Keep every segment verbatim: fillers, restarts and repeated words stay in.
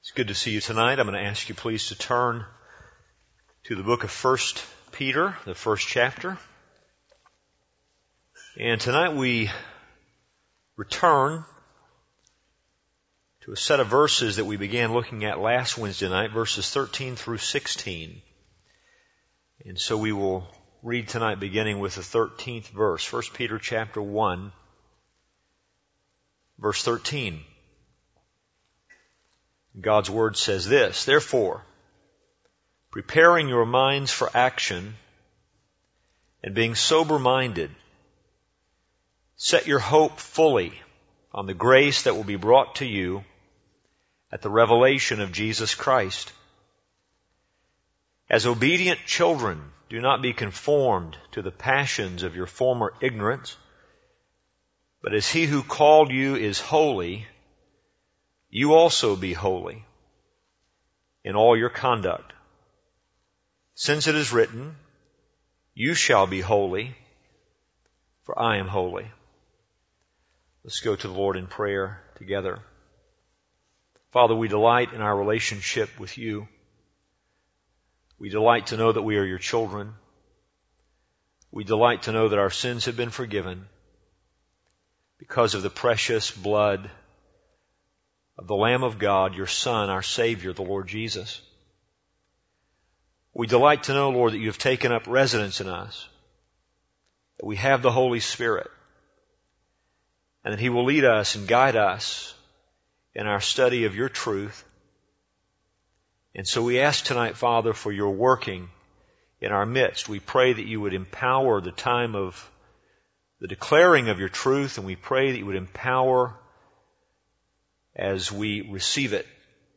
It's good to see you tonight. I'm going to ask you please to turn to the book of First Peter, the first chapter. And tonight we return to a set of verses that we began looking at last Wednesday night, verses thirteen through sixteen. And so we will read tonight beginning with the thirteenth verse. First Peter chapter one, verse thirteen. God's Word says this, "Therefore, preparing your minds for action and being sober-minded, set your hope fully on the grace that will be brought to you at the revelation of Jesus Christ. As obedient children, do not be conformed to the passions of your former ignorance, but as He who called you is holy, you also be holy in all your conduct. Since it is written, you shall be holy, for I am holy." Let's go to the Lord in prayer together. Father, we delight in our relationship with you. We delight to know that we are your children. We delight to know that our sins have been forgiven because of the precious blood of the Lamb of God, your Son, our Savior, the Lord Jesus. We delight to know, Lord, that you have taken up residence in us, that we have the Holy Spirit, and that He will lead us and guide us in our study of your truth. And so we ask tonight, Father, for your working in our midst. We pray that you would empower the time of the declaring of your truth, and we pray that you would empower as we receive it,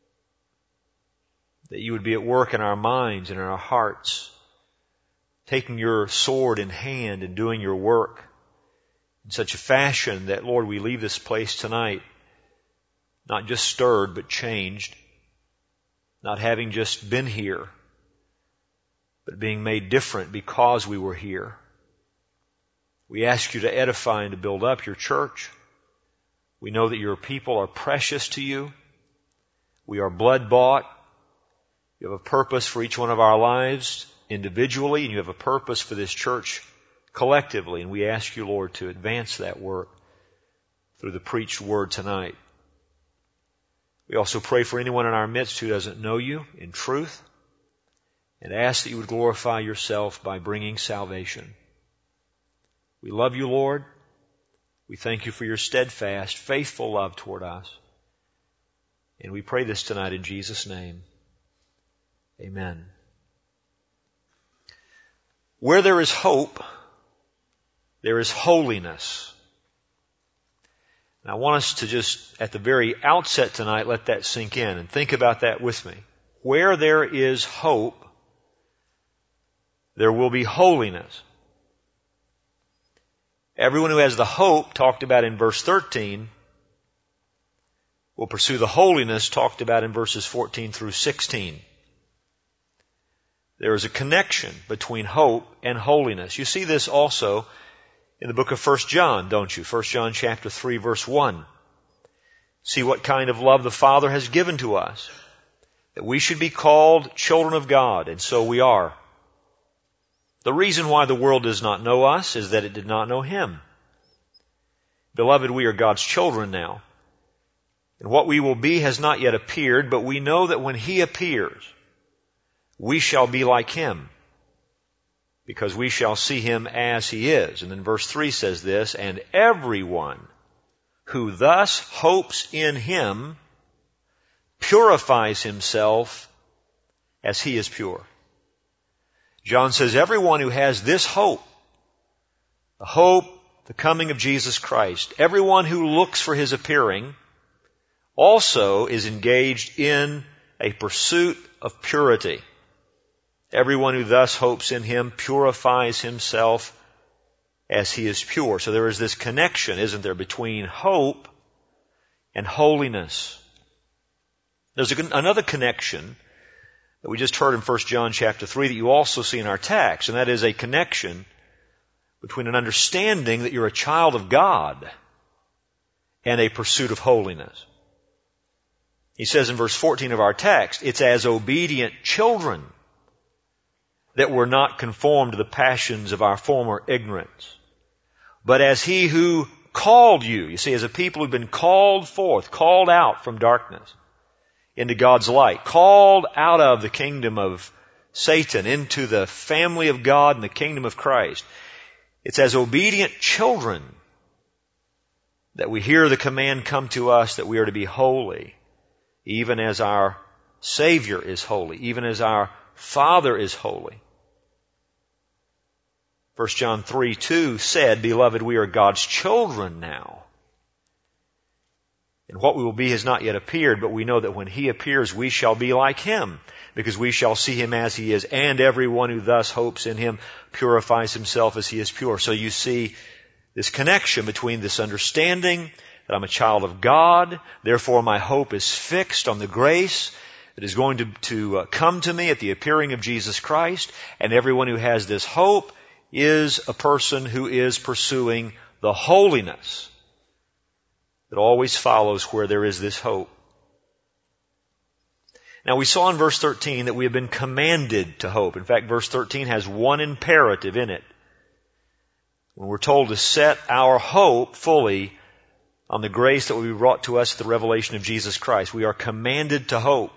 that you would be at work in our minds and in our hearts, taking your sword in hand and doing your work in such a fashion that, Lord, we leave this place tonight not just stirred but changed, not having just been here, but being made different because we were here. We ask you to edify and to build up your church. We know that your people are precious to you. We are blood-bought. You have a purpose for each one of our lives individually, and you have a purpose for this church collectively. And we ask you, Lord, to advance that work through the preached word tonight. We also pray for anyone in our midst who doesn't know you in truth, and ask that you would glorify yourself by bringing salvation. We love you, Lord. We thank you for your steadfast, faithful love toward us. And we pray this tonight in Jesus' name. Amen. Where there is hope, there is holiness. And I want us to just, at the very outset tonight, let that sink in and think about that with me. Where there is hope, there will be holiness. Everyone who has the hope talked about in verse thirteen will pursue the holiness talked about in verses fourteen through sixteen. There is a connection between hope and holiness. You see this also in the book of First John, don't you? First John chapter three, verse one. See what kind of love the Father has given to us, that we should be called children of God, and so we are. The reason why the world does not know us is that it did not know Him. Beloved, we are God's children now. And what we will be has not yet appeared, but we know that when He appears, we shall be like Him, because we shall see Him as He is. And then verse three says this, "And everyone who thus hopes in Him purifies himself as He is pure." John says everyone who has this hope, the hope, the coming of Jesus Christ, everyone who looks for His appearing, also is engaged in a pursuit of purity. Everyone who thus hopes in Him purifies himself as He is pure. So there is this connection, isn't there, between hope and holiness. There's a, another connection that we just heard in First John chapter three that you also see in our text, and that is a connection between an understanding that you're a child of God and a pursuit of holiness. He says in verse fourteen of our text, it's as obedient children that we're not conformed to the passions of our former ignorance, but as He who called you, you see, as a people who've been called forth, called out from darkness into God's light, called out of the kingdom of Satan into the family of God and the kingdom of Christ. It's as obedient children that we hear the command come to us that we are to be holy, even as our Savior is holy, even as our Father is holy. First John three two said, Beloved, we are God's children now. And what we will be has not yet appeared, but we know that when He appears, we shall be like Him, because we shall see Him as He is, and everyone who thus hopes in Him purifies himself as He is pure. So you see this connection between this understanding that I'm a child of God, therefore my hope is fixed on the grace that is going to, to uh, come to me at the appearing of Jesus Christ, and everyone who has this hope is a person who is pursuing the holiness that always follows where there is this hope. Now we saw in verse thirteen that we have been commanded to hope. In fact, verse thirteen has one imperative in it. When we're told to set our hope fully on the grace that will be brought to us at the revelation of Jesus Christ, we are commanded to hope.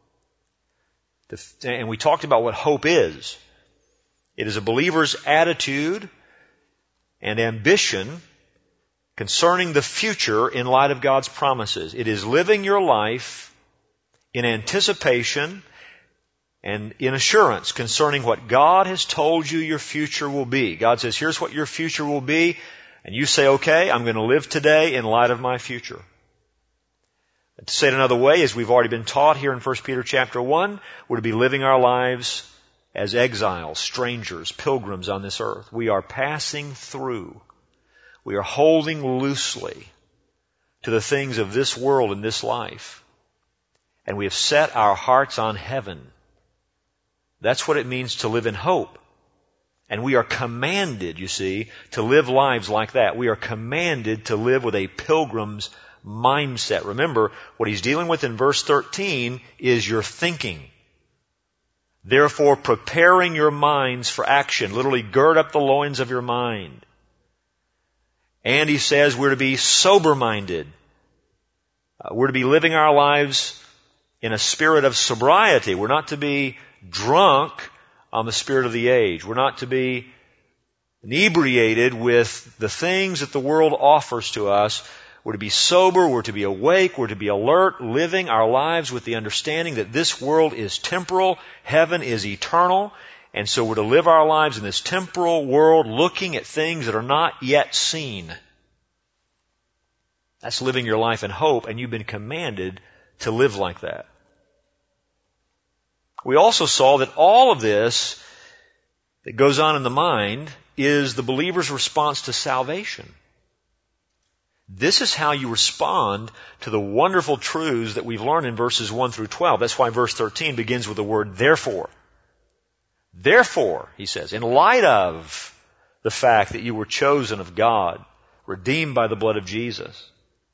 And we talked about what hope is. It is a believer's attitude and ambition concerning the future in light of God's promises. It is living your life in anticipation and in assurance concerning what God has told you your future will be. God says, here's what your future will be, and you say, okay, I'm going to live today in light of my future. To say it another way, as we've already been taught here in First Peter chapter one, we're to be living our lives as exiles, strangers, pilgrims on this earth. We are passing through. We are holding loosely to the things of this world and this life. And we have set our hearts on heaven. That's what it means to live in hope. And we are commanded, you see, to live lives like that. We are commanded to live with a pilgrim's mindset. Remember, what he's dealing with in verse thirteen is your thinking. Therefore, preparing your minds for action. Literally, gird up the loins of your mind. And he says we're to be sober-minded. Uh, we're to be living our lives in a spirit of sobriety. We're not to be drunk on the spirit of the age. We're not to be inebriated with the things that the world offers to us. We're to be sober, we're to be awake, we're to be alert, living our lives with the understanding that this world is temporal, heaven is eternal, and so we're to live our lives in this temporal world looking at things that are not yet seen. That's living your life in hope, and you've been commanded to live like that. We also saw that all of this that goes on in the mind is the believer's response to salvation. This is how you respond to the wonderful truths that we've learned in verses one through twelve. That's why verse thirteen begins with the word therefore. Therefore, he says, in light of the fact that you were chosen of God, redeemed by the blood of Jesus,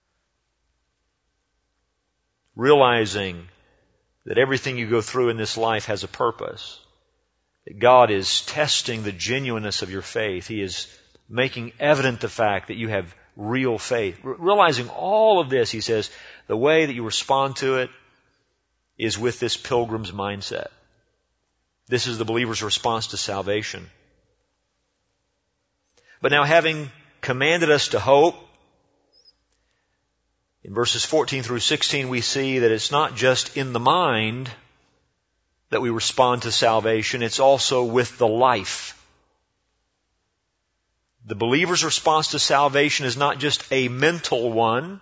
realizing that everything you go through in this life has a purpose, that God is testing the genuineness of your faith. He is making evident the fact that you have real faith. Realizing all of this, he says, the way that you respond to it is with this pilgrim's mindset. This is the believer's response to salvation. But now, having commanded us to hope, in verses fourteen through sixteen we see that it's not just in the mind that we respond to salvation, it's also with the life. The believer's response to salvation is not just a mental one.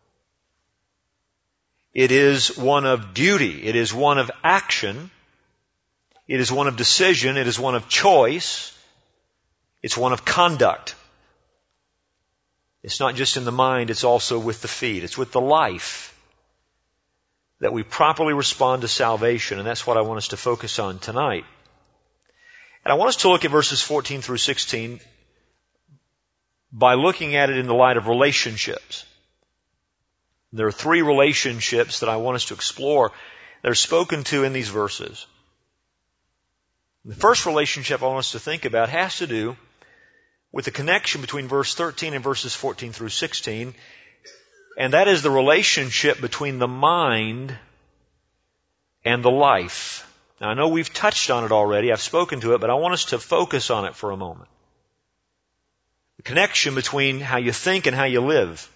It is one of duty. It is one of action. It is one of decision. It is one of choice. It's one of conduct. It's not just in the mind, it's also with the feet. It's with the life that we properly respond to salvation, and that's what I want us to focus on tonight. And I want us to look at verses fourteen through sixteen by looking at it in the light of relationships. There are three relationships that I want us to explore that are spoken to in these verses. The first relationship I want us to think about has to do with the connection between verse thirteen and verses fourteen through sixteen, and that is the relationship between the mind and the life. Now, I know we've touched on it already. I've spoken to it, but I want us to focus on it for a moment. The connection between how you think and how you live.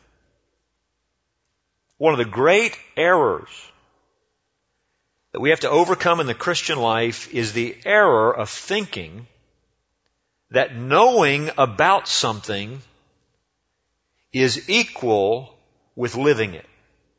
One of the great errors that we have to overcome in the Christian life is the error of thinking that knowing about something is equal with living it.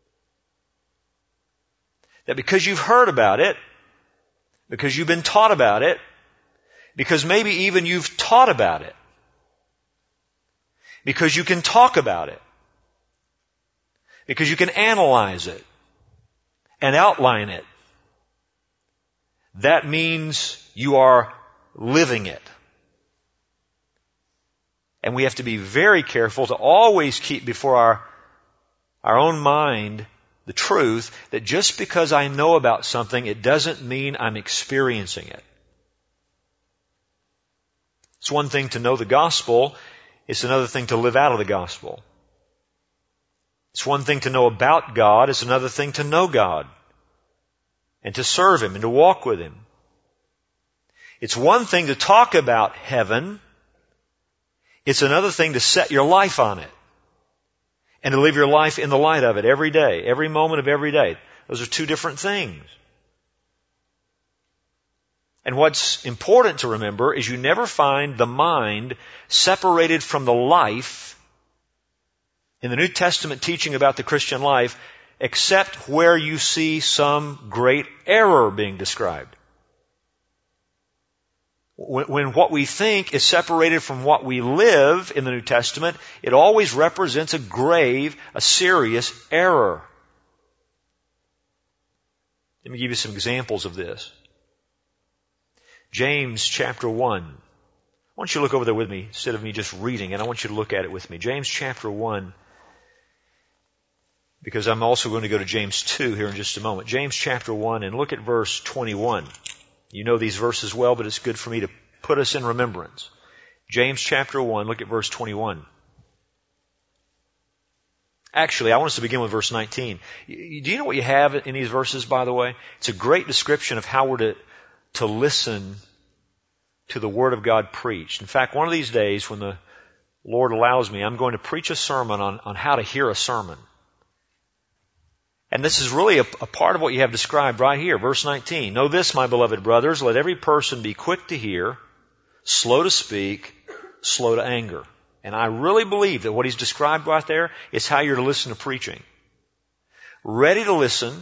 That because you've heard about it, because you've been taught about it, because maybe even you've taught about it, because you can talk about it, because you can analyze it and outline it, that means you are living it. And we have to be very careful to always keep before our, our own mind the truth that just because I know about something, it doesn't mean I'm experiencing it. It's one thing to know the gospel. It's another thing to live out of the gospel. It's one thing to know about God. It's another thing to know God and to serve Him and to walk with Him. It's one thing to talk about heaven. It's another thing to set your life on it and to live your life in the light of it every day, every moment of every day. Those are two different things. And what's important to remember is you never find the mind separated from the life in the New Testament teaching about the Christian life except where you see some great error being described. When, when what we think is separated from what we live in the New Testament, it always represents a grave, a serious error. Let me give you some examples of this. James chapter one. I want you to look over there with me instead of me just reading it. I want you to look at it with me. James chapter one. Because I'm also going to go to James two here in just a moment. James chapter one, and look at verse twenty-one. You know these verses well, but it's good for me to put us in remembrance. James chapter one, look at verse twenty-one. Actually, I want us to begin with verse nineteen. Do you know what you have in these verses, by the way? It's a great description of how we're to, to listen to the Word of God preached. In fact, one of these days when the Lord allows me, I'm going to preach a sermon on, on how to hear a sermon. And this is really a, a part of what you have described right here, verse nineteen. Know this, my beloved brothers, let every person be quick to hear, slow to speak, slow to anger. And I really believe that what he's described right there is how you're to listen to preaching. Ready to listen,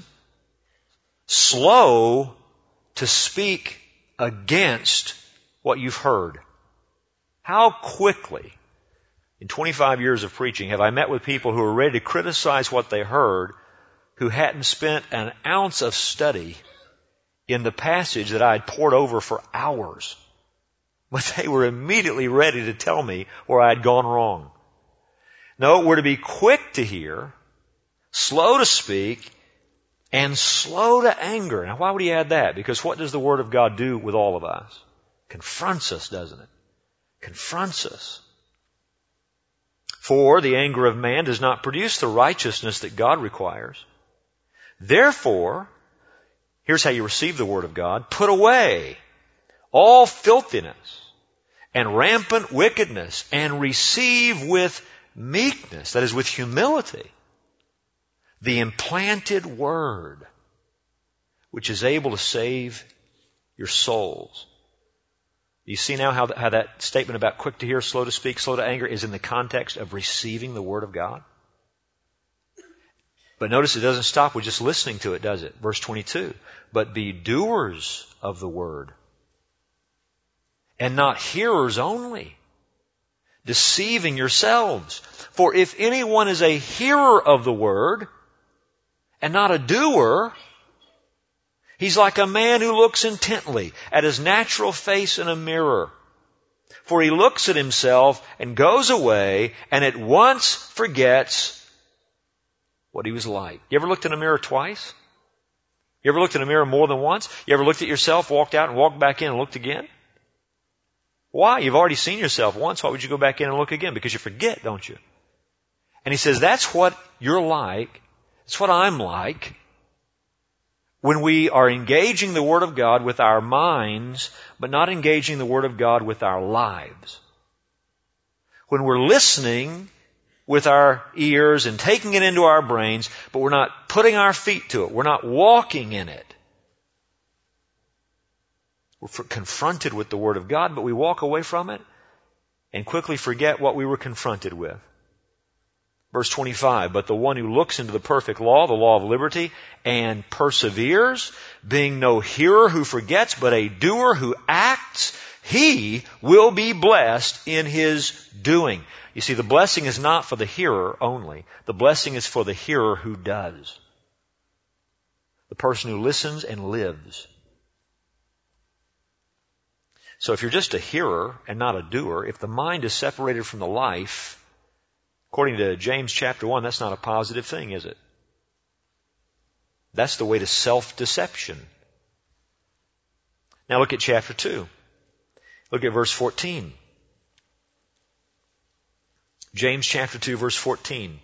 slow to speak against what you've heard. How quickly, in twenty-five years of preaching, have I met with people who are ready to criticize what they heard, who hadn't spent an ounce of study in the passage that I had poured over for hours. But they were immediately ready to tell me where I had gone wrong. No, we're to be quick to hear, slow to speak, and slow to anger. Now, why would he add that? Because what does the Word of God do with all of us? Confronts us, doesn't it? Confronts us. For the anger of man does not produce the righteousness that God requires. Therefore, here's how you receive the Word of God. Put away all filthiness and rampant wickedness and receive with meekness, that is with humility, the implanted Word, which is able to save your souls. You see now how, how that statement about quick to hear, slow to speak, slow to anger is in the context of receiving the Word of God? But notice it doesn't stop with just listening to it, does it? Verse twenty-two. But be doers of the Word, and not hearers only, deceiving yourselves. For if anyone is a hearer of the Word, and not a doer, he's like a man who looks intently at his natural face in a mirror. For he looks at himself and goes away and at once forgets what he was like. You ever looked in a mirror twice? You ever looked in a mirror more than once? You ever looked at yourself, walked out and walked back in and looked again? Why? You've already seen yourself once. Why would you go back in and look again? Because you forget, don't you? And he says, that's what you're like. That's what I'm like. When we are engaging the Word of God with our minds, but not engaging the Word of God with our lives. When we're listening with our ears and taking it into our brains, but we're not putting our feet to it. We're not walking in it. We're confronted with the Word of God, but we walk away from it and quickly forget what we were confronted with. Verse twenty-five, but the one who looks into the perfect law, the law of liberty, and perseveres, being no hearer who forgets, but a doer who acts, he will be blessed in his doing. You see, the blessing is not for the hearer only. The blessing is for the hearer who does. The person who listens and lives. So if you're just a hearer and not a doer, if the mind is separated from the life, according to James chapter one, that's not a positive thing, is it? That's the way to self-deception. Now look at chapter two. Look at verse fourteen. James chapter two, verse fourteen.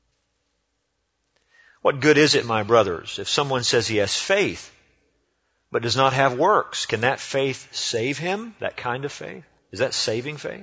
What good is it, my brothers, if someone says he has faith, but does not have works? Can that faith save him? That kind of faith? Is that saving faith?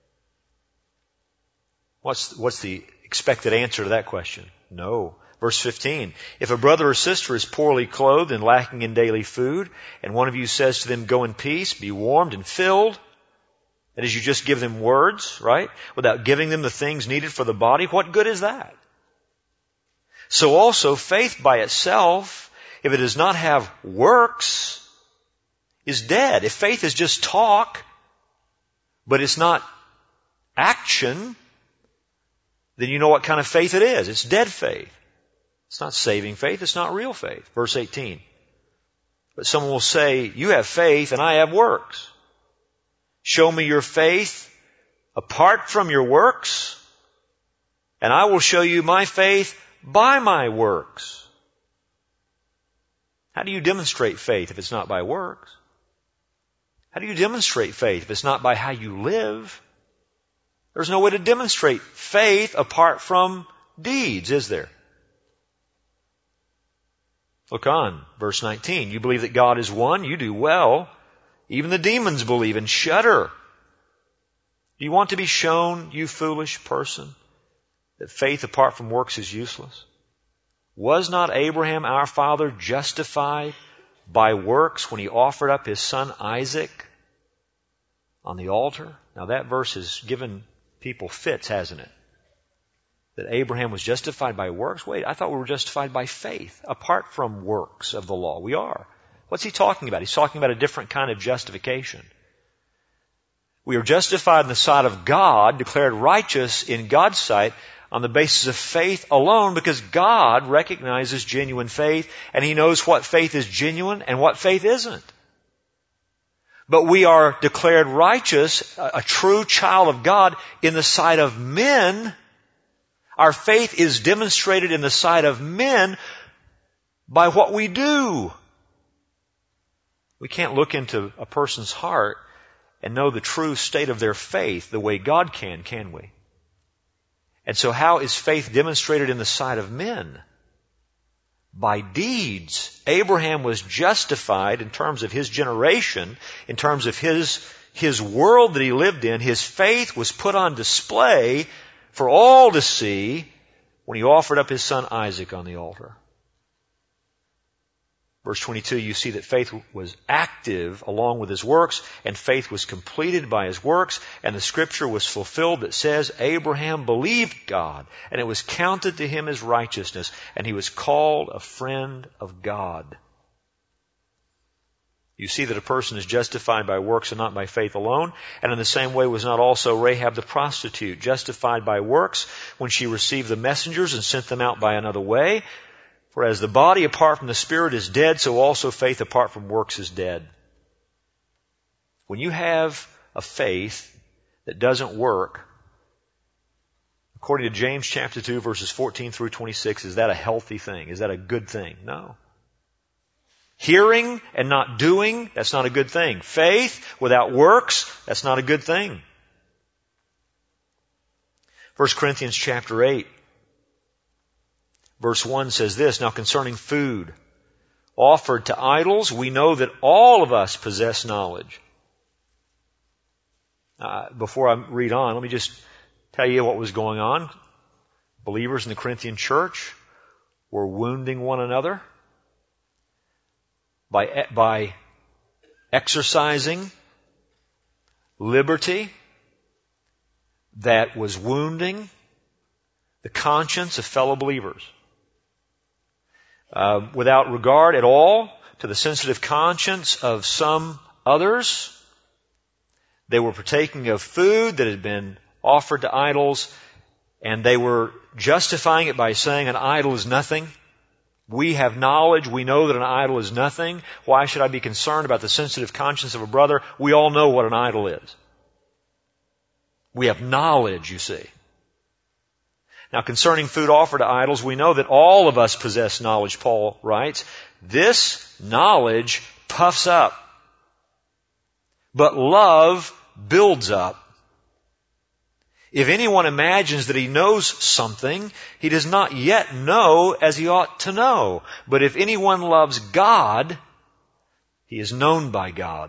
What's, what's the expected answer to that question? No. Verse fifteen. If a brother or sister is poorly clothed and lacking in daily food, and one of you says to them, go in peace, be warmed and filled, that is, you just give them words, right? Without giving them the things needed for the body, what good is that? So also, faith by itself, if it does not have works, is dead. If faith is just talk, but it's not action, then you know what kind of faith it is. It's dead faith. It's not saving faith. It's not real faith. Verse eighteen. But someone will say, you have faith and I have works. Show me your faith apart from your works, and I will show you my faith by my works. How do you demonstrate faith if it's not by works? How do you demonstrate faith if it's not by how you live? There's no way to demonstrate faith apart from deeds, is there? Look on, verse nineteen. You believe that God is one, you do well. Even the demons believe and shudder. Do you want to be shown, you foolish person, that faith apart from works is useless? Was not Abraham our father justified by works when he offered up his son Isaac on the altar? Now that verse has given people fits, hasn't it? That Abraham was justified by works? Wait, I thought we were justified by faith, apart from works of the law. We are. What's he talking about? He's talking about a different kind of justification. We are justified in the sight of God, declared righteous in God's sight on the basis of faith alone, because God recognizes genuine faith and He knows what faith is genuine and what faith isn't. But we are declared righteous, a true child of God, in the sight of men. Our faith is demonstrated in the sight of men by what we do. We can't look into a person's heart and know the true state of their faith the way God can, can we? And so how is faith demonstrated in the sight of men? By deeds. Abraham was justified in terms of his generation, in terms of his, his world that he lived in. His faith was put on display for all to see when he offered up his son Isaac on the altar. Verse twenty-two, you see that faith was active along with his works, and faith was completed by his works, and the scripture was fulfilled that says, Abraham believed God, and it was counted to him as righteousness, and he was called a friend of God. You see that a person is justified by works and not by faith alone, and in the same way was not also Rahab the prostitute justified by works when she received the messengers and sent them out by another way? For as the body apart from the spirit is dead, so also faith apart from works is dead. When you have a faith that doesn't work According to James chapter two, verses fourteen through twenty-six, is that a healthy thing? Is that a good thing? No. Hearing and not doing, that's not a good thing. Faith without works, that's not a good thing. First Corinthians chapter eight, verse one says this, now concerning food offered to idols, we know that all of us possess knowledge. Uh, before I read on, let me just tell you what was going on. Believers in the Corinthian church were wounding one another by, by exercising liberty that was wounding the conscience of fellow believers. Uh, without regard at all to the sensitive conscience of some others, they were partaking of food that had been offered to idols, and they were justifying it by saying an idol is nothing. We have knowledge. We know that an idol is nothing. Why should I be concerned about the sensitive conscience of a brother? We all know what an idol is. We have knowledge, you see. Now, concerning food offered to idols, we know that all of us possess knowledge, Paul writes. This knowledge puffs up, but love builds up. If anyone imagines that he knows something, he does not yet know as he ought to know. But if anyone loves God, he is known by God.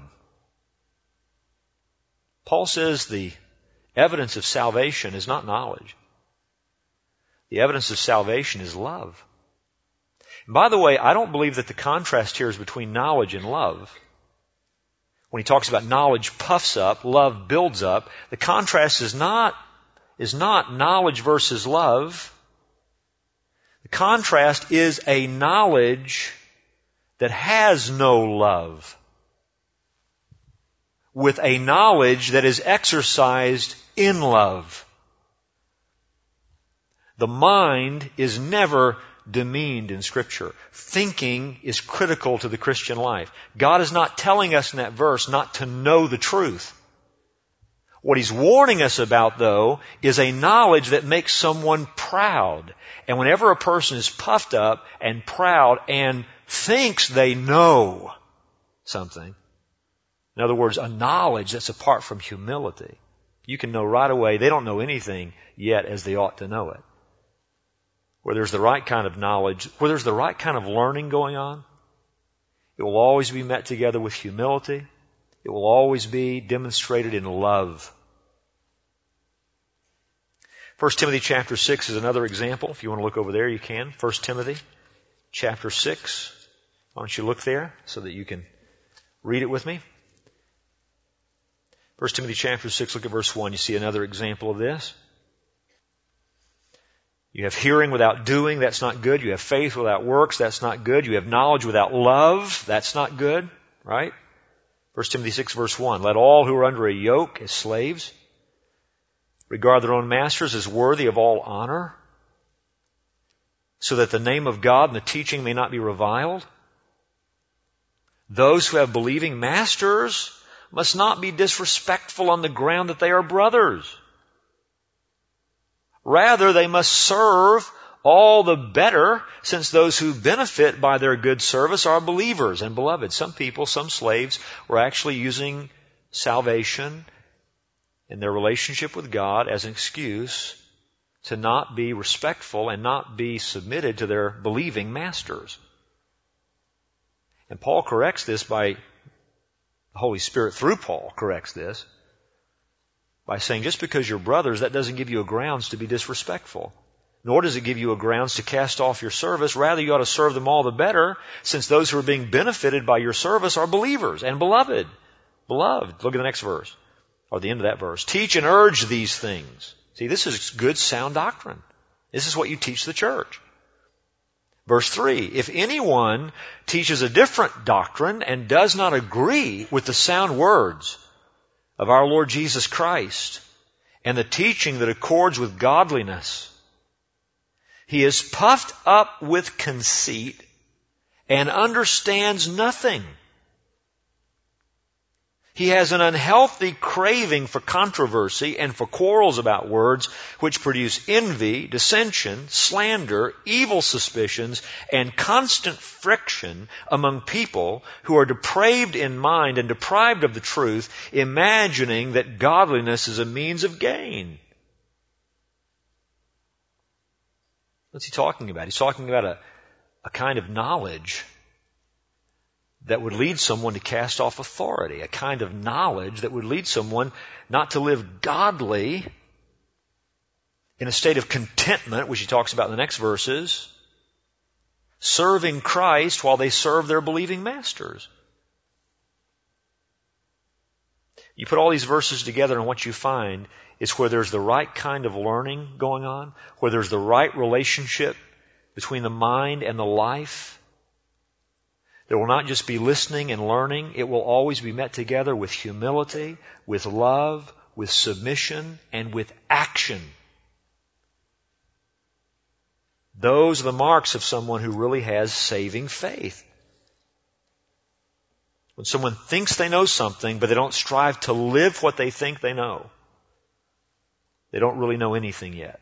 Paul says the evidence of salvation is not knowledge. The evidence of salvation is love. And by the way, I don't believe that the contrast here is between knowledge and love. When he talks about knowledge puffs up, love builds up, the contrast is not, is not knowledge versus love. The contrast is a knowledge that has no love with a knowledge that is exercised in love. The mind is never demeaned in Scripture. Thinking is critical to the Christian life. God is not telling us in that verse not to know the truth. What He's warning us about, though, is a knowledge that makes someone proud. And whenever a person is puffed up and proud and thinks they know something, in other words, a knowledge that's apart from humility, you can know right away they don't know anything yet as they ought to know it. Where there's the right kind of knowledge, where there's the right kind of learning going on, it will always be met together with humility. It will always be demonstrated in love. First Timothy chapter six is another example. If you want to look over there, you can. First Timothy chapter six. Why don't you look there so that you can read it with me? First Timothy chapter six, look at verse one. You see another example of this. You have hearing without doing, that's not good. You have faith without works, that's not good. You have knowledge without love, that's not good, right? First Timothy six verse one, let all who are under a yoke as slaves regard their own masters as worthy of all honor, so that the name of God and the teaching may not be reviled. Those who have believing masters must not be disrespectful on the ground that they are brothers. Rather, they must serve all the better, since those who benefit by their good service are believers and beloved. Some people, some slaves, were actually using salvation and their relationship with God as an excuse to not be respectful and not be submitted to their believing masters. And Paul corrects this by, the Holy Spirit through Paul corrects this, by saying just because you're brothers, that doesn't give you a grounds to be disrespectful. Nor does it give you a grounds to cast off your service. Rather, you ought to serve them all the better, since those who are being benefited by your service are believers and beloved. Beloved. Look at the next verse, or the end of that verse. Teach and urge these things. See, this is good, sound doctrine. This is what you teach the church. Verse three, if anyone teaches a different doctrine and does not agree with the sound words of our Lord Jesus Christ and the teaching that accords with godliness, he is puffed up with conceit and understands nothing. He has an unhealthy craving for controversy and for quarrels about words, which produce envy, dissension, slander, evil suspicions, and constant friction among people who are depraved in mind and deprived of the truth, imagining that godliness is a means of gain. What's he talking about? He's talking about a, a kind of knowledge that would lead someone to cast off authority, a kind of knowledge that would lead someone not to live godly in a state of contentment, which he talks about in the next verses, serving Christ while they serve their believing masters. You put all these verses together and what you find is where there's the right kind of learning going on, where there's the right relationship between the mind and the life. There will not just be listening and learning. It will always be met together with humility, with love, with submission, and with action. Those are the marks of someone who really has saving faith. When someone thinks they know something, but they don't strive to live what they think they know, they don't really know anything yet.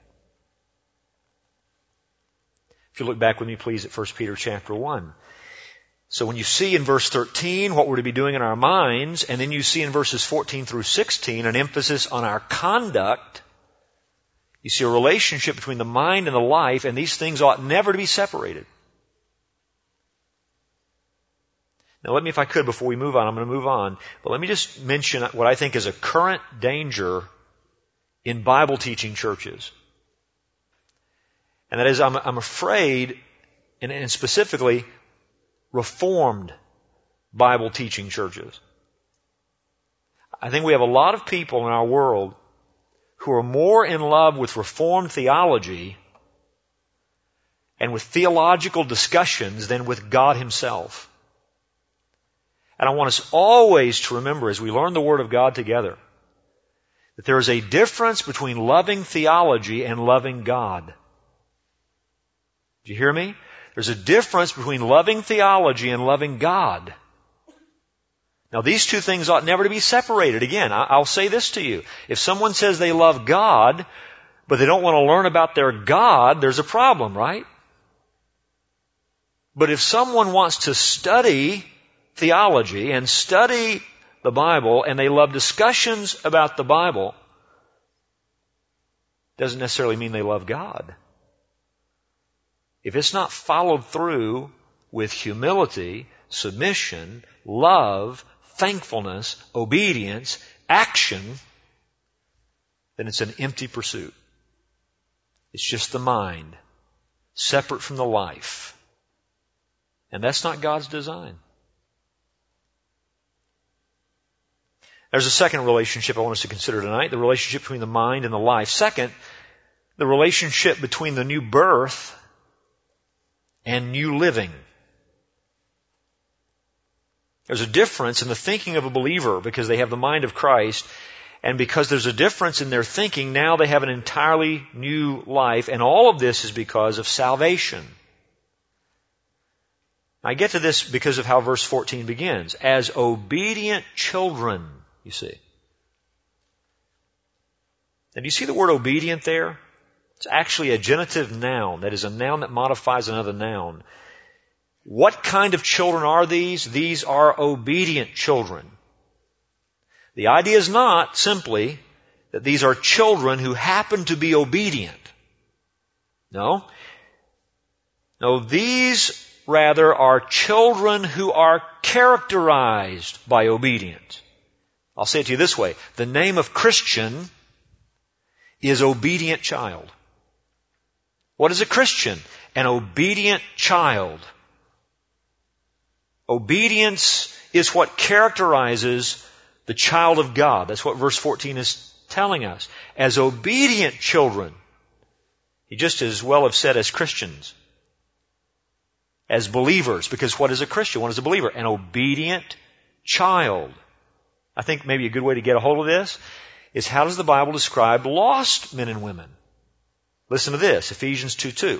If you look back with me, please, at First Peter chapter one. So when you see in verse thirteen what we're to be doing in our minds, and then you see in verses fourteen through sixteen an emphasis on our conduct, you see a relationship between the mind and the life, and these things ought never to be separated. Now let me, if I could, before we move on, I'm going to move on, but let me just mention what I think is a current danger in Bible teaching churches. And that is, I'm, I'm afraid, and, and specifically, Reformed Bible teaching churches. I think we have a lot of people in our world who are more in love with Reformed theology and with theological discussions than with God Himself. And I want us always to remember as we learn the Word of God together that there is a difference between loving theology and loving God. Do you hear me? There's a difference between loving theology and loving God. Now, these two things ought never to be separated. Again, I'll say this to you. If someone says they love God, but they don't want to learn about their God, there's a problem, right? But if someone wants to study theology and study the Bible, and they love discussions about the Bible, doesn't necessarily mean they love God. If it's not followed through with humility, submission, love, thankfulness, obedience, action, then it's an empty pursuit. It's just the mind, separate from the life. And that's not God's design. There's a second relationship I want us to consider tonight, the relationship between the mind and the life. Second, the relationship between the new birth and new living. There's a difference in the thinking of a believer because they have the mind of Christ, and because there's a difference in their thinking, now they have an entirely new life, and all of this is because of salvation. I get to this because of how verse fourteen begins. As obedient children, you see. And do you see the word obedient there? It's actually a genitive noun. That is a noun that modifies another noun. What kind of children are these? These are obedient children. The idea is not simply that these are children who happen to be obedient. No. No, these rather are children who are characterized by obedience. I'll say it to you this way. The name of Christian is obedient child. What is a Christian? An obedient child. Obedience is what characterizes the child of God. That's what verse fourteen is telling us. As obedient children. He just as well have said as Christians. As believers. Because what is a Christian? What is a believer? An obedient child. I think maybe a good way to get a hold of this is how does the Bible describe lost men and women? Listen to this, Ephesians two two.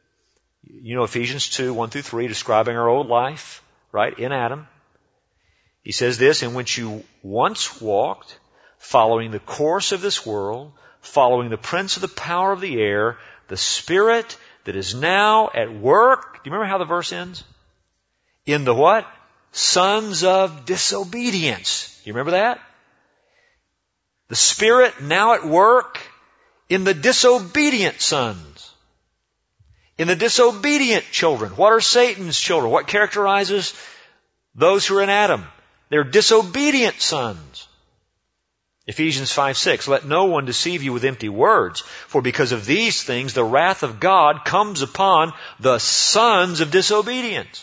You know Ephesians two, one through three, describing our old life, right, in Adam. He says this, in which you once walked, following the course of this world, following the prince of the power of the air, the spirit that is now at work. Do you remember how the verse ends? In the what? Sons of disobedience. Do you remember that? The spirit now at work in the disobedient sons. In the disobedient children. What are Satan's children? What characterizes those who are in Adam? They're disobedient sons. Ephesians five six, let no one deceive you with empty words, for because of these things the wrath of God comes upon the sons of disobedience.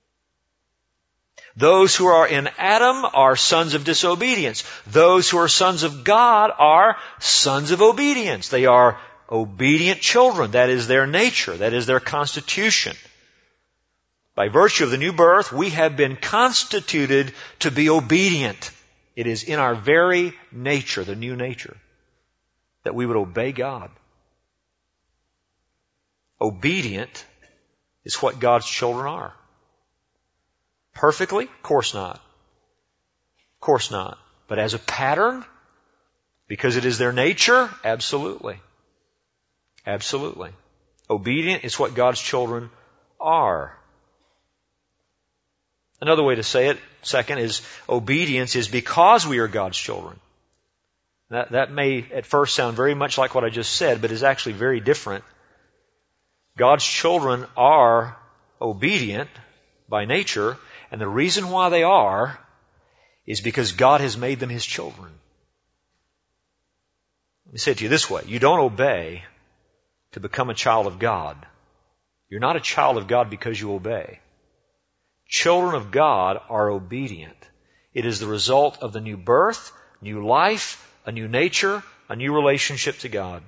Those who are in Adam are sons of disobedience. Those who are sons of God are sons of obedience. They are obedient children. That is their nature. That is their constitution. By virtue of the new birth, we have been constituted to be obedient. It is in our very nature, the new nature, that we would obey God. Obedient is what God's children are. Perfectly? Of course not. Of course not. But as a pattern, because it is their nature, absolutely. Absolutely. Obedient is what God's children are. Another way to say it, second, is obedience is because we are God's children. That, that may at first sound very much like what I just said, but is actually very different. God's children are obedient by nature, and the reason why they are is because God has made them His children. Let me say it to you this way. You don't obey to become a child of God. You're not a child of God because you obey. Children of God are obedient. It is the result of the new birth, new life, a new nature, a new relationship to God.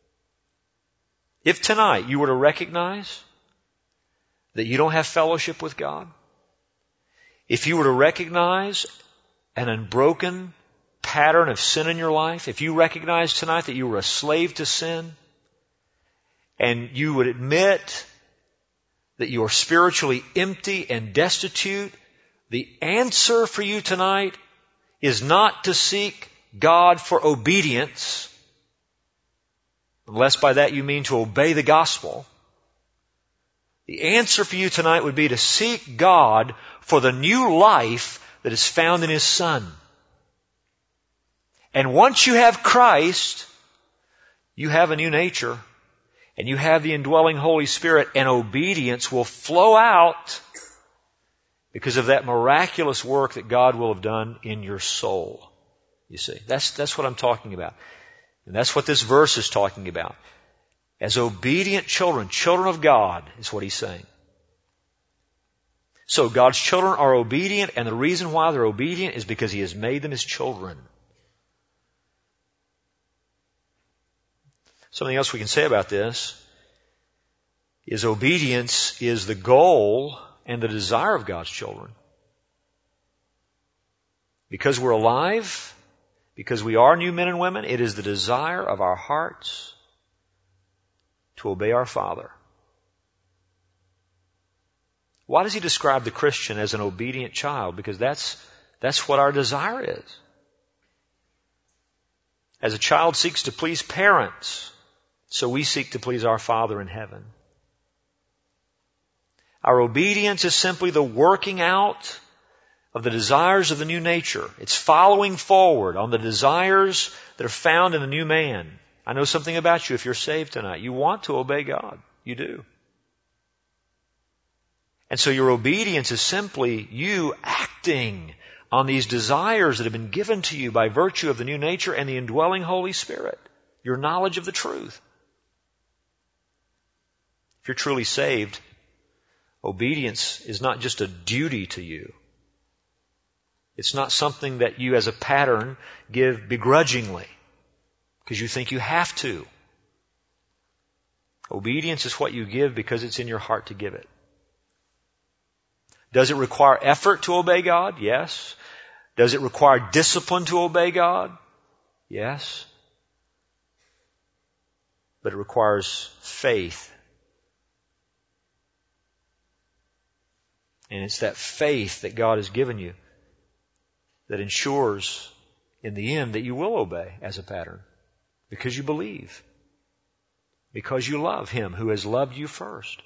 If tonight you were to recognize that you don't have fellowship with God, if you were to recognize an unbroken pattern of sin in your life, if you recognize tonight that you were a slave to sin, and you would admit that you are spiritually empty and destitute, the answer for you tonight is not to seek God for obedience, unless by that you mean to obey the gospel. The answer for you tonight would be to seek God for the new life that is found in His Son. And once you have Christ, you have a new nature, and you have the indwelling Holy Spirit, and obedience will flow out because of that miraculous work that God will have done in your soul. You see, that's, that's what I'm talking about. And that's what this verse is talking about. As obedient children, children of God, is what he's saying. So God's children are obedient, and the reason why they're obedient is because He has made them His children. Something else we can say about this is obedience is the goal and the desire of God's children. Because we're alive, because we are new men and women, it is the desire of our hearts to obey our Father. Why does he describe the Christian as an obedient child? Because that's, that's what our desire is. As a child seeks to please parents, so we seek to please our Father in heaven. Our obedience is simply the working out of the desires of the new nature. It's following forward on the desires that are found in the new man. I know something about you if you're saved tonight. You want to obey God. You do. And so your obedience is simply you acting on these desires that have been given to you by virtue of the new nature and the indwelling Holy Spirit. Your knowledge of the truth. If you're truly saved, obedience is not just a duty to you. It's not something that you as a pattern give begrudgingly because you think you have to. Obedience is what you give because it's in your heart to give it. Does it require effort to obey God? Yes. Does it require discipline to obey God? Yes. But it requires faith. And it's that faith that God has given you that ensures in the end that you will obey as a pattern because you believe, because you love Him who has loved you first.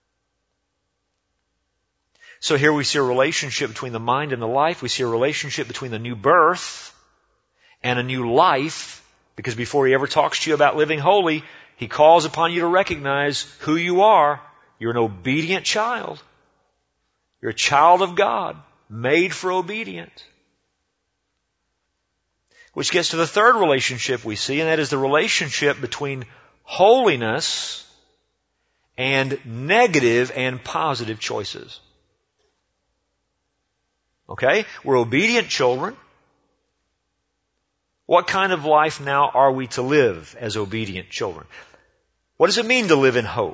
So here we see a relationship between the mind and the life. We see a relationship between the new birth and a new life, because before He ever talks to you about living holy, He calls upon you to recognize who you are. You're an obedient child. You're a child of God, made for obedience. Which gets to the third relationship we see, and that is the relationship between holiness and negative and positive choices. Okay? We're obedient children. What kind of life now are we to live as obedient children? What does it mean to live in hope?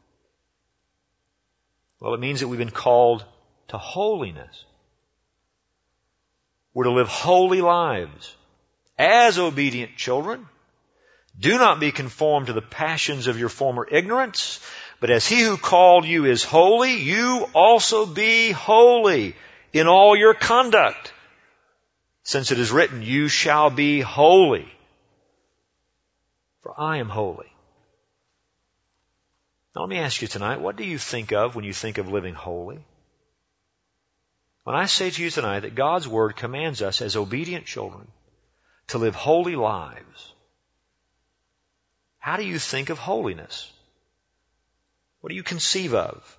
Well, it means that we've been called to holiness. We're to live holy lives. As obedient children, do not be conformed to the passions of your former ignorance, but as He who called you is holy, you also be holy in all your conduct. Since it is written, you shall be holy, for I am holy. Now let me ask you tonight, what do you think of when you think of living holy? When I say to you tonight that God's Word commands us as obedient children to live holy lives, how do you think of holiness? What do you conceive of?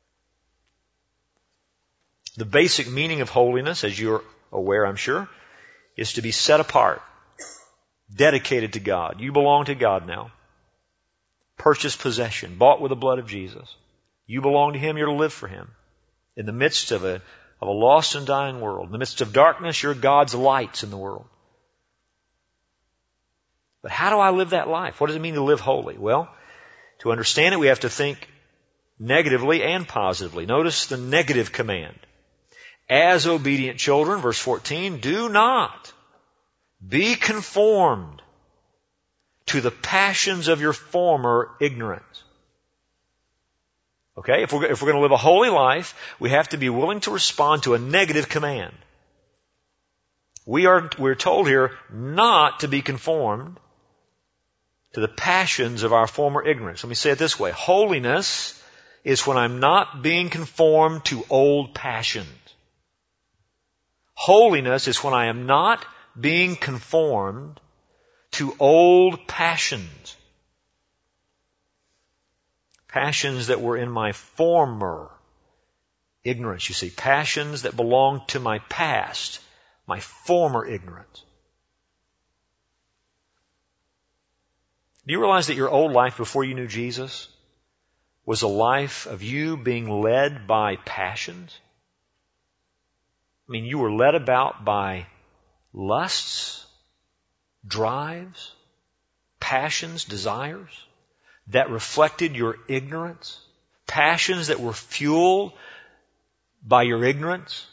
The basic meaning of holiness, as you're aware, I'm sure, is to be set apart, dedicated to God. You belong to God now. Purchased possession, bought with the blood of Jesus. You belong to Him, you're to live for Him. In the midst of a, of a lost and dying world, in the midst of darkness, you're God's lights in the world. But how do I live that life? What does it mean to live holy? Well, to understand it, we have to think negatively and positively. Notice the negative command. As obedient children, verse fourteen, do not be conformed to the passions of your former ignorance. Okay? If we're, if we're going to live a holy life, we have to be willing to respond to a negative command. We are, we're told here not to be conformed to the passions of our former ignorance. Let me say it this way. Holiness is when I'm not being conformed to old passions. Holiness is when I am not being conformed to old passions. Passions that were in my former ignorance, you see. Passions that belong to my past, my former ignorance. Do you realize that your old life before you knew Jesus was a life of you being led by passions? I mean, you were led about by lusts, drives, passions, desires that reflected your ignorance, passions that were fueled by your ignorance.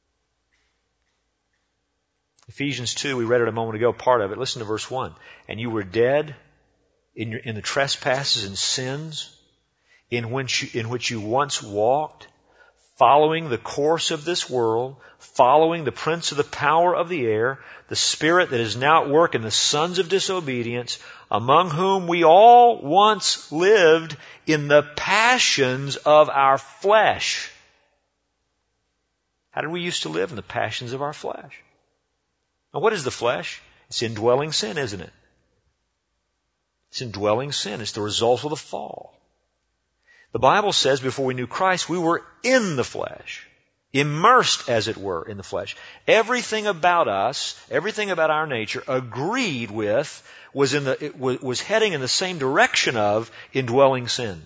Ephesians two, we read it a moment ago, part of it. Listen to verse one. And you were dead in, your, in the trespasses and sins in which, you, in which you once walked, following the course of this world, following the prince of the power of the air, the spirit that is now at work in the sons of disobedience, among whom we all once lived in the passions of our flesh. How did we used to live? In the passions of our flesh. Now what is the flesh? It's indwelling sin, isn't it? It's indwelling sin. It's the result of the fall. The Bible says before we knew Christ, we were in the flesh, immersed, as it were, in the flesh. Everything about us, everything about our nature, agreed with, was in the it was heading in the same direction of indwelling sin.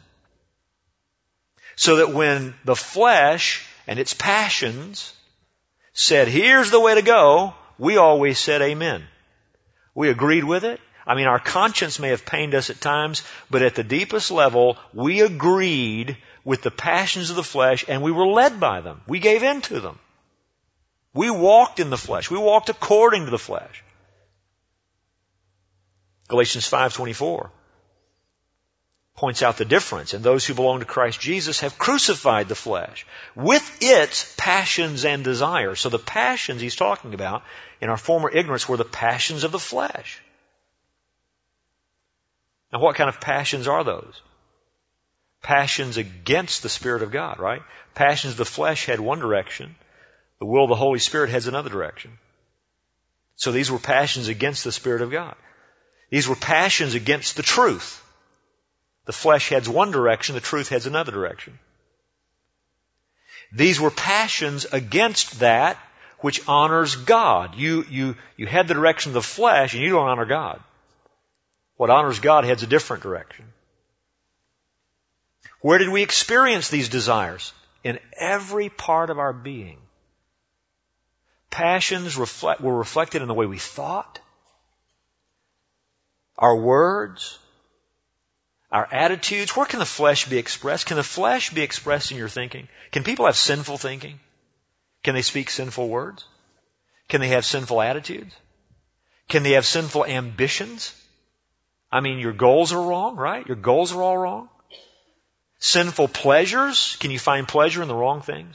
So that when the flesh and its passions said, "Here's the way to go," we always said, "Amen." We agreed with it. I mean, our conscience may have pained us at times, but at the deepest level, we agreed with the passions of the flesh and we were led by them. We gave in to them. We walked in the flesh. We walked according to the flesh. Galatians five twenty-four. points out the difference. And those who belong to Christ Jesus have crucified the flesh with its passions and desires. So the passions he's talking about in our former ignorance were the passions of the flesh. Now what kind of passions are those? Passions against the Spirit of God, right? Passions of the flesh had one direction. The will of the Holy Spirit heads another direction. So these were passions against the Spirit of God. These were passions against the truth. The flesh heads one direction, the truth heads another direction. These were passions against that which honors God. You, you, you head the direction of the flesh and you don't honor God. What honors God heads a different direction. Where did we experience these desires? In every part of our being. Passions reflect, were reflected in the way we thought, our words, our attitudes. Where can the flesh be expressed? Can the flesh be expressed in your thinking? Can people have sinful thinking? Can they speak sinful words? Can they have sinful attitudes? Can they have sinful ambitions? I mean, your goals are wrong, right? Your goals are all wrong. Sinful pleasures. Can you find pleasure in the wrong things?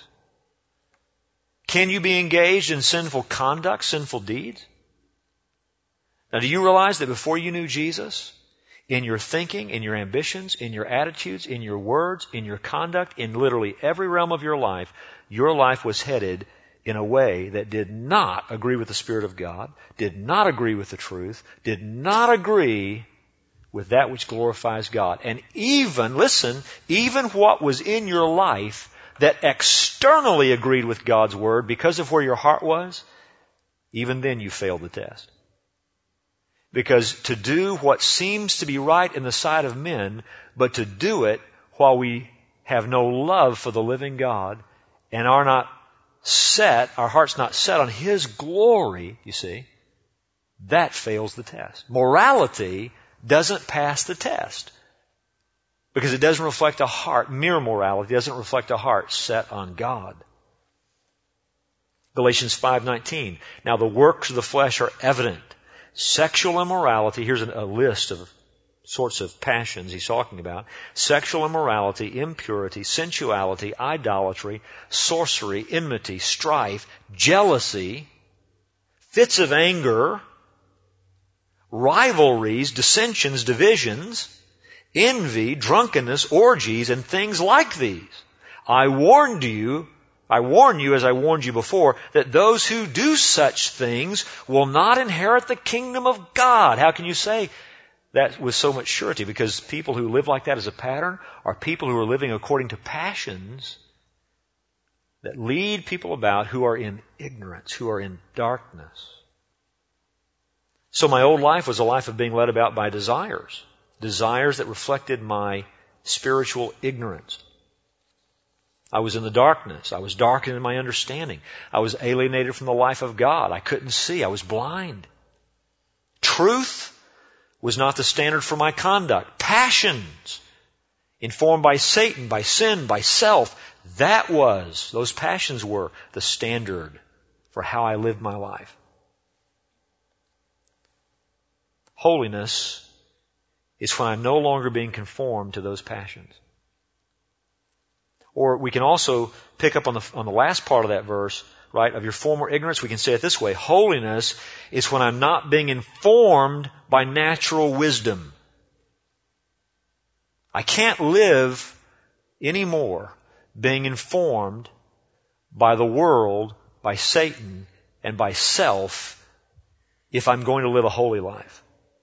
Can you be engaged in sinful conduct, sinful deeds? Now, do you realize that before you knew Jesus, in your thinking, in your ambitions, in your attitudes, in your words, in your conduct, in literally every realm of your life, your life was headed in a way that did not agree with the Spirit of God, did not agree with the truth, did not agree with that which glorifies God. And even, listen, even what was in your life that externally agreed with God's Word because of where your heart was, even then you failed the test. Because to do what seems to be right in the sight of men, but to do it while we have no love for the living God and are not set, our heart's not set on His glory, you see, that fails the test. Morality doesn't pass the test because it doesn't reflect a heart, mere morality doesn't reflect a heart set on God. Galatians five nineteen. Now the works of the flesh are evident. Sexual immorality, here's a list of sorts of passions he's talking about. Sexual immorality, impurity, sensuality, idolatry, sorcery, enmity, strife, jealousy, fits of anger, rivalries, dissensions, divisions, envy, drunkenness, orgies, and things like these. I warned you, I warn you as I warned you before, that those who do such things will not inherit the kingdom of God. How can you say that with so much surety? Because people who live like that as a pattern are people who are living according to passions that lead people about who are in ignorance, who are in darkness. So my old life was a life of being led about by desires. Desires that reflected my spiritual ignorance. I was in the darkness. I was darkened in my understanding. I was alienated from the life of God. I couldn't see. I was blind. Truth was not the standard for my conduct. Passions, informed by Satan, by sin, by self, that was, those passions were the standard for how I lived my life. Holiness is when I'm no longer being conformed to those passions. Or we can also pick up on the, on the last part of that verse, right, of your former ignorance. We can say it this way. Holiness is when I'm not being informed by natural wisdom. I can't live anymore being informed by the world, by Satan, and by self if I'm going to live a holy life.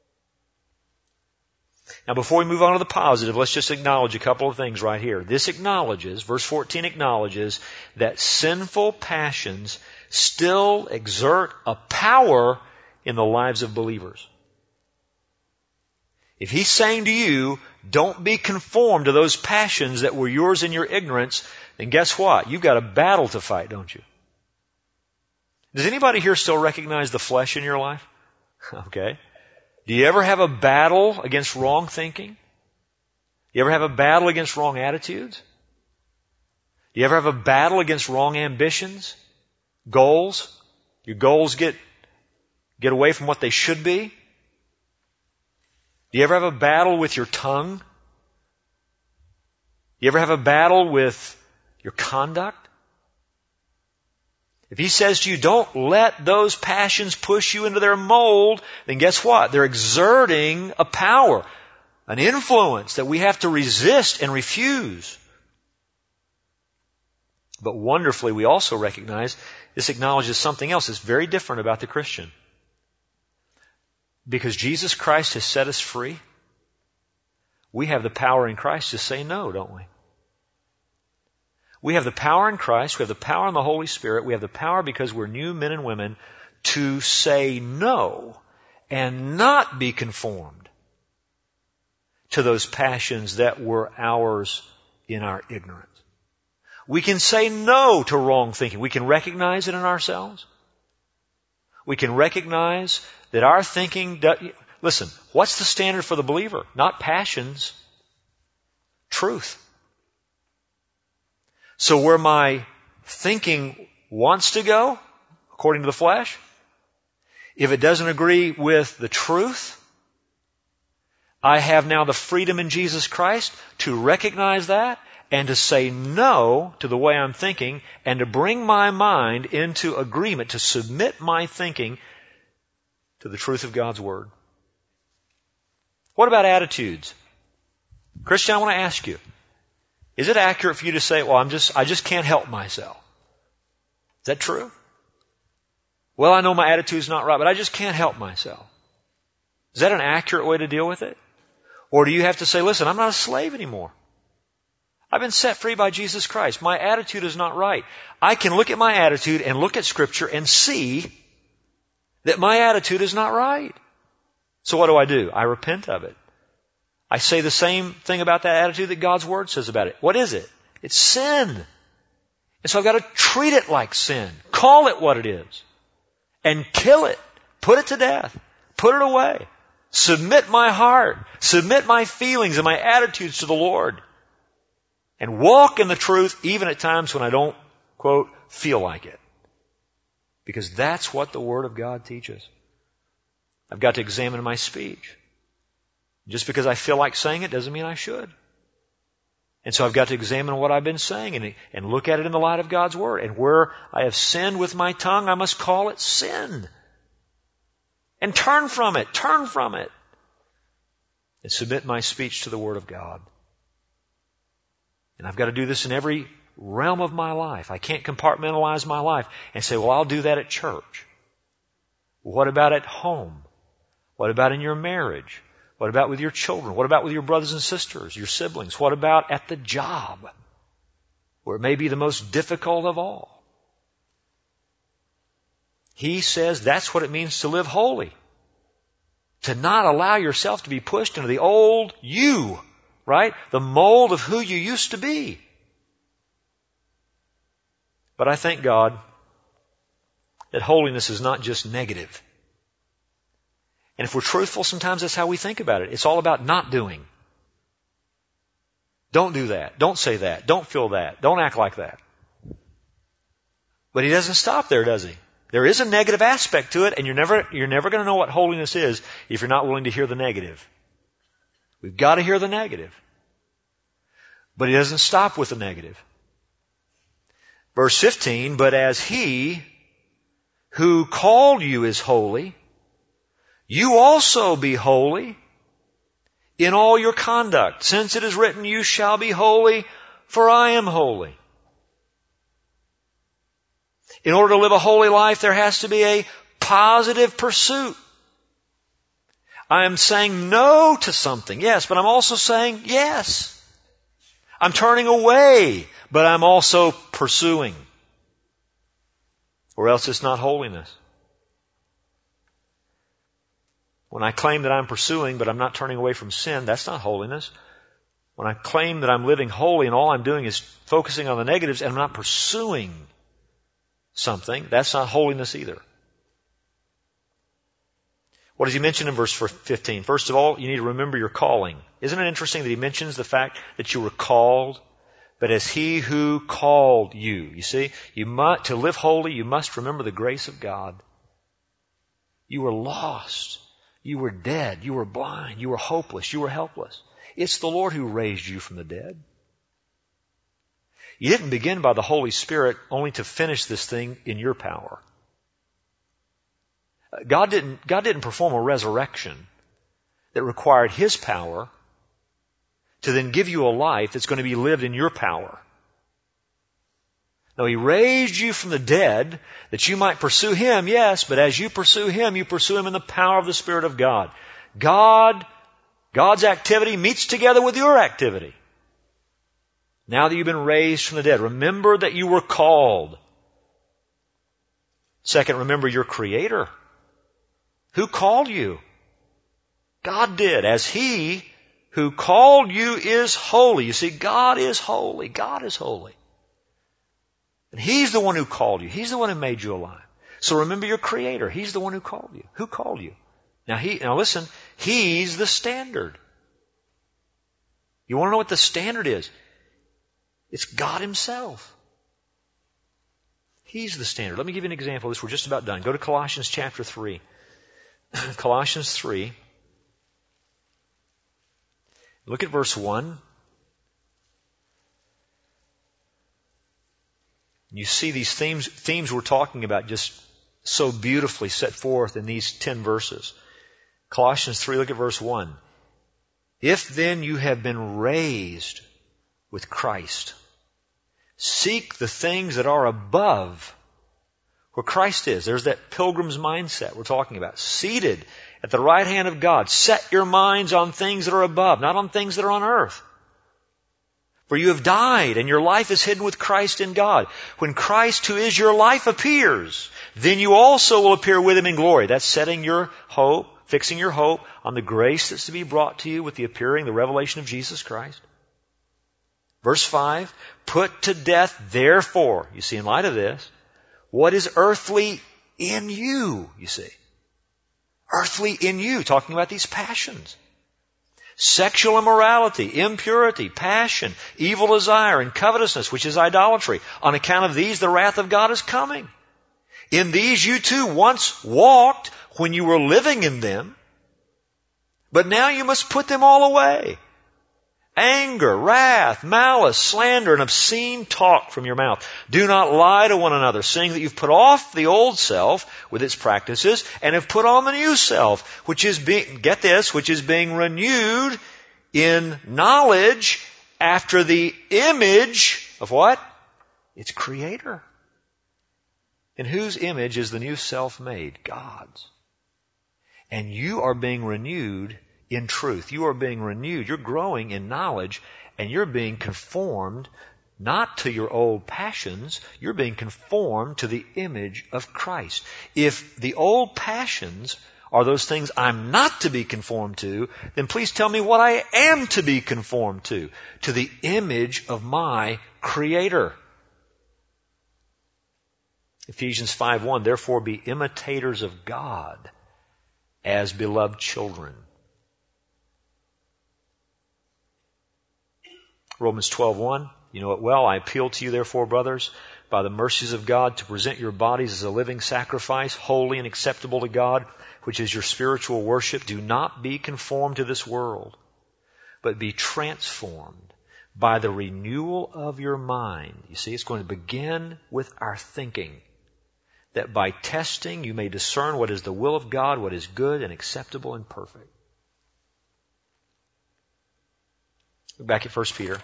Now before we move on to the positive, let's just acknowledge a couple of things right here. This acknowledges, verse fourteen acknowledges that sinful passions still exert a power in the lives of believers. If he's saying to you, don't be conformed to those passions that were yours in your ignorance, then guess what? You've got a battle to fight, don't you? Does anybody here still recognize the flesh in your life? Okay. Do you ever have a battle against wrong thinking? You ever have a battle against wrong attitudes? Do you ever have a battle against wrong ambitions? Goals? Your goals get, get away from what they should be? Do you ever have a battle with your tongue? You ever have a battle with your conduct? If he says to you, don't let those passions push you into their mold, then guess what? They're exerting a power, an influence that we have to resist and refuse. But wonderfully, we also recognize this acknowledges something else that's very different about the Christian. Because Jesus Christ has set us free, we have the power in Christ to say no, don't we? We have the power in Christ, we have the power in the Holy Spirit, we have the power because we're new men and women to say no and not be conformed to those passions that were ours in our ignorance. We can say no to wrong thinking. We can recognize it in ourselves. We can recognize that our thinking, does, listen, what's the standard for the believer? Not passions, truth. So where my thinking wants to go, according to the flesh, if it doesn't agree with the truth, I have now the freedom in Jesus Christ to recognize that and to say no to the way I'm thinking and to bring my mind into agreement, to submit my thinking to the truth of God's Word. What about attitudes? Christian, I want to ask you, is it accurate for you to say, well, I'm just, I just can't help myself? Is that true? Well, I know my attitude's not right, but I just can't help myself. Is that an accurate way to deal with it? Or do you have to say, listen, I'm not a slave anymore. I've been set free by Jesus Christ. My attitude is not right. I can look at my attitude and look at Scripture and see that my attitude is not right. So what do I do? I repent of it. I say the same thing about that attitude that God's Word says about it. What is it? It's sin. And so I've got to treat it like sin. Call it what it is. And kill it. Put it to death. Put it away. Submit my heart. Submit my feelings and my attitudes to the Lord. And walk in the truth even at times when I don't, quote, feel like it. Because that's what the Word of God teaches. I've got to examine my speech. Just because I feel like saying it doesn't mean I should. And so I've got to examine what I've been saying and, and look at it in the light of God's Word. And where I have sinned with my tongue, I must call it sin. And turn from it. Turn from it. And submit my speech to the Word of God. And I've got to do this in every realm of my life. I can't compartmentalize my life and say, well, I'll do that at church. What about at home? What about in your marriage? What about with your children? What about with your brothers and sisters, your siblings? What about at the job, where it may be the most difficult of all? He says that's what it means to live holy. To not allow yourself to be pushed into the old you, right? The mold of who you used to be. But I thank God that holiness is not just negative. And if we're truthful, sometimes that's how we think about it. It's all about not doing. Don't do that. Don't say that. Don't feel that. Don't act like that. But he doesn't stop there, does he? There is a negative aspect to it, and you're never, you're never going to know what holiness is if you're not willing to hear the negative. We've got to hear the negative. But he doesn't stop with the negative. Verse fifteen, but as he who called you is holy, you also be holy in all your conduct, since it is written, you shall be holy, for I am holy. In order to live a holy life, there has to be a positive pursuit. I am saying no to something, yes, but I'm also saying yes. I'm turning away, but I'm also pursuing. Or else it's not holiness. When I claim that I'm pursuing, but I'm not turning away from sin, that's not holiness. When I claim that I'm living holy and all I'm doing is focusing on the negatives and I'm not pursuing something, that's not holiness either. What does he mention in verse fifteen? First of all, you need to remember your calling. Isn't it interesting that he mentions the fact that you were called, but as he who called you? You see, you must, to live holy, you must remember the grace of God. You were lost. You were dead. You were blind. You were hopeless. You were helpless. It's the Lord who raised you from the dead. You didn't begin by the Holy Spirit only to finish this thing in your power. God didn't, God didn't perform a resurrection that required His power to then give you a life that's going to be lived in your power. No, He raised you from the dead that you might pursue Him, yes, but as you pursue Him, you pursue Him in the power of the Spirit of God. God, God's activity meets together with your activity. Now that you've been raised from the dead, remember that you were called. Second, remember your Creator. Who called you? God did, as He who called you is holy. You see, God is holy. God is holy. And He's the one who called you. He's the one who made you alive. So remember your Creator. He's the one who called you. Who called you? Now He, now listen, He's the standard. You want to know what the standard is? It's God Himself. He's the standard. Let me give you an example of this. We're just about done. Go to Colossians chapter three. Colossians three. Look at verse one. You see these themes, themes we're talking about just so beautifully set forth in these ten verses. Colossians three, look at verse one. If then you have been raised with Christ, seek the things that are above, where Christ is. There's that pilgrim's mindset we're talking about. Seated at the right hand of God. Set your minds on things that are above, not on things that are on earth. For you have died, and your life is hidden with Christ in God. When Christ, who is your life, appears, then you also will appear with Him in glory. That's setting your hope, fixing your hope on the grace that's to be brought to you with the appearing, the revelation of Jesus Christ. Verse five, put to death, therefore, you see, in light of this, what is earthly in you, you see. Earthly in you, talking about these passions. Sexual immorality, impurity, passion, evil desire, and covetousness, which is idolatry. On account of these, the wrath of God is coming. In these you too once walked when you were living in them, but now you must put them all away. Anger, wrath, malice, slander, and obscene talk from your mouth. Do not lie to one another, saying that you've put off the old self with its practices and have put on the new self, which is being, get this, which is being renewed in knowledge after the image of what? Its Creator. In whose image is the new self made? God's. And you are being renewed in truth. You are being renewed. You're growing in knowledge, and you're being conformed not to your old passions. You're being conformed to the image of Christ. If the old passions are those things I'm not to be conformed to, then please tell me what I am to be conformed to. To the image of my Creator. Ephesians five one, therefore be imitators of God as beloved children. Romans twelve one, you know it well. I appeal to you, therefore, brothers, by the mercies of God, to present your bodies as a living sacrifice, holy and acceptable to God, which is your spiritual worship. Do not be conformed to this world, but be transformed by the renewal of your mind. You see, it's going to begin with our thinking, that by testing you may discern what is the will of God, what is good and acceptable and perfect. Look back at First Peter.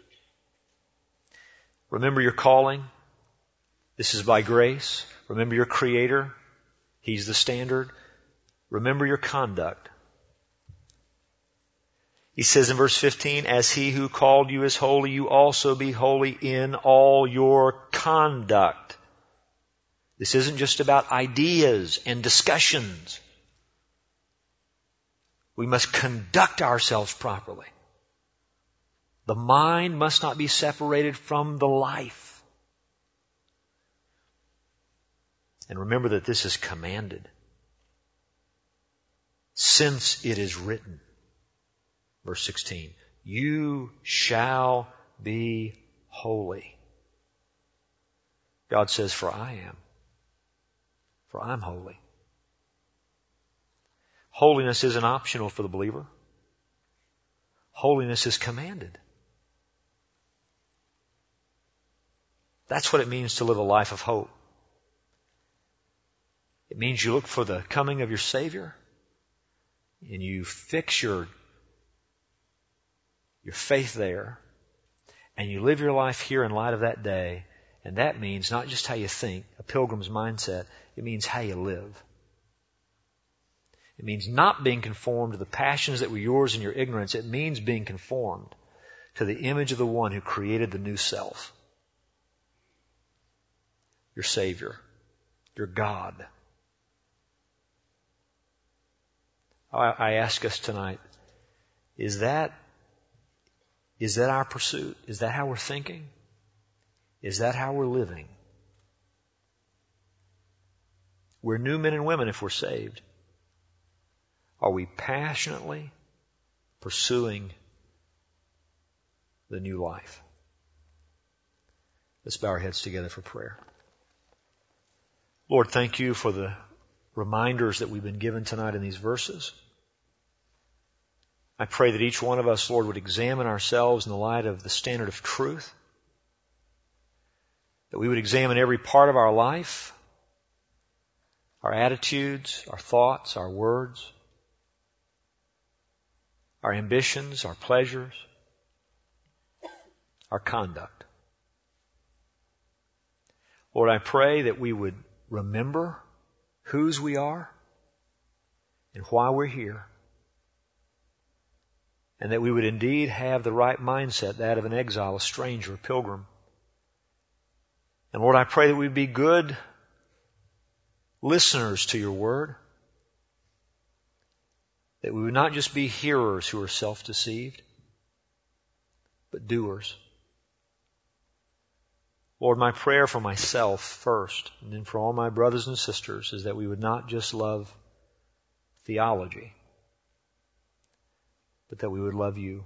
Remember your calling. This is by grace. Remember your Creator. He's the standard. Remember your conduct. He says in verse fifteen, as He who called you is holy, you also be holy in all your conduct. This isn't just about ideas and discussions. We must conduct ourselves properly. The mind must not be separated from the life. And remember that this is commanded. Since it is written, verse sixteen, you shall be holy. God says, for I am. For I'm holy. Holiness isn't optional for the believer. Holiness is commanded. That's what it means to live a life of hope. It means you look for the coming of your Savior and you fix your, your faith there and you live your life here in light of that day. And that means not just how you think, a pilgrim's mindset. It means how you live. It means not being conformed to the passions that were yours in your ignorance. It means being conformed to the image of the one who created the new self. Your Savior. Your God. I, I ask us tonight, is that, is that our pursuit? Is that how we're thinking? Is that how we're living? We're new men and women if we're saved. Are we passionately pursuing the new life? Let's bow our heads together for prayer. Lord, thank you for the reminders that we've been given tonight in these verses. I pray that each one of us, Lord, would examine ourselves in the light of the standard of truth. That we would examine every part of our life, our attitudes, our thoughts, our words, our ambitions, our pleasures, our conduct. Lord, I pray that we would remember whose we are and why we're here. And that we would indeed have the right mindset, that of an exile, a stranger, a pilgrim. And Lord, I pray that we'd be good listeners to your word. That we would not just be hearers who are self-deceived, but doers. Lord, my prayer for myself first, and then for all my brothers and sisters, is that we would not just love theology, but that we would love you.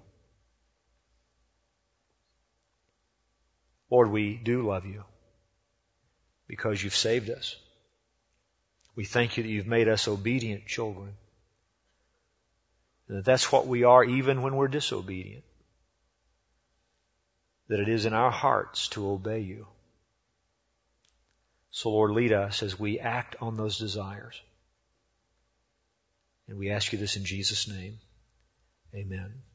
Lord, we do love you because you've saved us. We thank you that you've made us obedient children. And that that's what we are even when we're disobedient. That it is in our hearts to obey you. So Lord, lead us as we act on those desires. And we ask you this in Jesus' name. Amen.